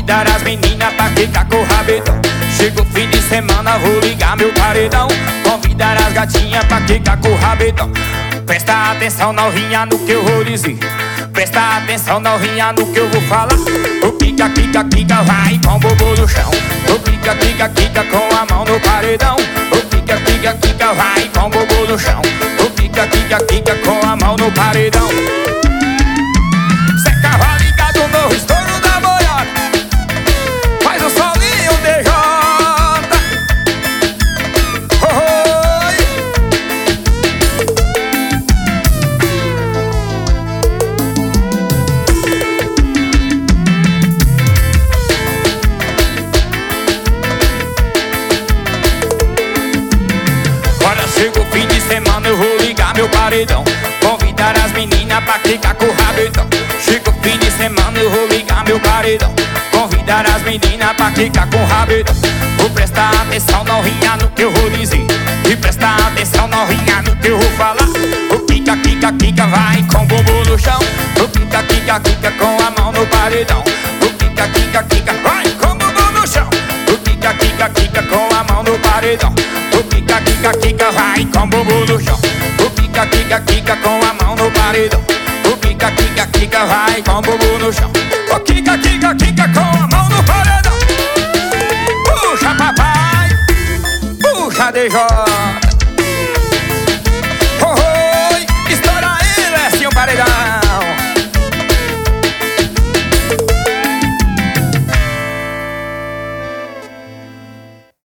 Convidar as meninas pra ficar com o rabetão. Chega o fim de semana, vou ligar meu paredão. Convidar as gatinhas pra ficar com o rabetão. Presta atenção, novinha, no que eu vou dizer. Presta atenção, novinha, no que eu vou falar. O pica, pica, pica, vai com o bumbum no chão. O pica, pica, pica, com a mão no paredão. O pica, pica, pica, vai com o bumbum no chão. O pica, pica, pica, com a mão no paredão. Cê cavalo ligado no estouro da boiada. Faz o solinho DJ. Chega o fim de semana, eu vou ligar meu paredão. Convidar as meninas pra ficar com o rabetão. Chega o fim de semana, eu vou ligar meu paredão. Convidar as meninas pra ficar com o rabetão. Vou prestar atenção, novinha, no que eu vou dizer. E prestar atenção, novinha, no que eu vou falar. O pica, pica, pica, vai com o bumbum no chão. O pica, pica, pica, com a mão no paredão. O pica, pica, pica, vai com o bumbum no chão. O pica, pica, pica, com a mão no paredão. O pica, pica, pica, vai com o bumbum no chão. O pica, pica, pica, com a mão no paredão. O pica, pica, pica, vai com o bumbum no chão. O pica, pica, pica, com a mão no paredão. Puxa, papai, puxa, DJ.